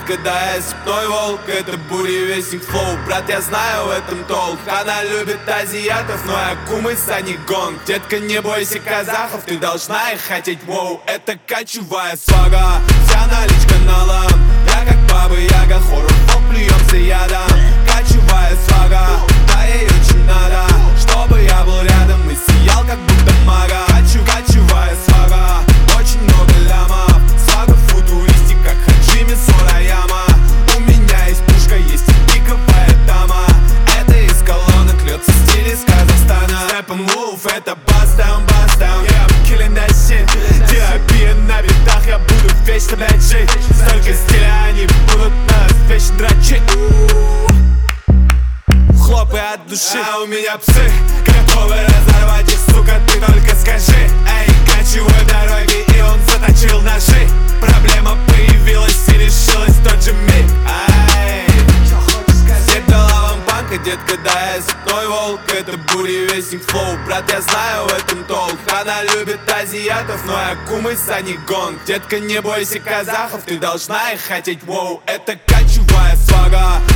детка, да, я степной волк. Это буревестник флоу, брат, я знаю в этом толк. Она любит азиатов, но я кумыс, а не гонг. Детка, не бойся казахов, ты должна их хотеть, воу. Это кочевая свага, вся наличка налом. Я как баба Яга, хоррор фолк, плюемся ядом. Кочевая свага, да ей очень надо, чтобы я был рядом и сиял как будто мага. Кочевая свага, очень много лямов. Свага футуристик, как Хаджими Сураяма. У меня есть пушка, есть и пиковая дама. Это из колонок, льется стиль из Казахстана. Step and move, это bust-down, bust-down. Yeah, I'm killing that shit. Терапия на битах, я буду вечно, блядь, жить. Столько стиля, они будут нас вечно дрочить. Хлопай от души. А у меня псы, готовы разорвать их, сука, ты только скажи. Эй, кочевой дороги, и он заточил ножи. Проблема появилась и решилась в тот же миг. Эй, степь дала вам панка, детка, да, я степной волк. Это буревестник флоу, брат, я знаю в этом толк. Она любит азиатов, но я кумыс, а не гонг. Детка, не бойся казахов, ты должна их хотеть, воу. Это кочевая свага,